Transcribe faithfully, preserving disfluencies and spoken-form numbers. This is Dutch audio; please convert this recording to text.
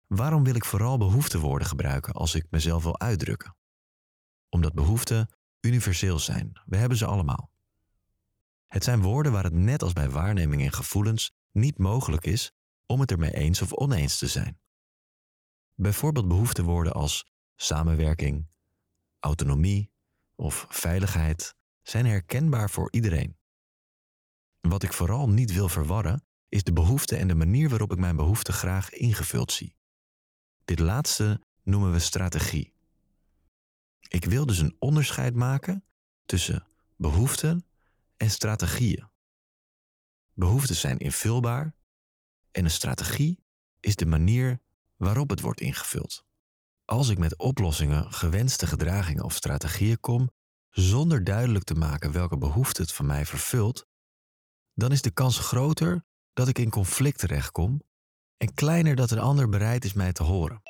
Waarom wil ik vooral behoeftewoorden gebruiken als ik mezelf wil uitdrukken? Omdat behoeften universeel zijn. We hebben ze allemaal. Het zijn woorden waar het net als bij waarneming en gevoelens niet mogelijk is om het ermee eens of oneens te zijn. Bijvoorbeeld behoeftewoorden als samenwerking, autonomie of veiligheid zijn herkenbaar voor iedereen. Wat ik vooral niet wil verwarren is de behoefte en de manier waarop ik mijn behoefte graag ingevuld zie. Dit laatste noemen we strategie. Ik wil dus een onderscheid maken tussen behoeften en strategieën. Behoeften zijn invulbaar en een strategie is de manier waarop het wordt ingevuld. Als ik met oplossingen, gewenste gedragingen of strategieën kom, zonder duidelijk te maken welke behoefte het van mij vervult, dan is de kans groter dat ik in conflict terechtkom en kleiner dat een ander bereid is mij te horen.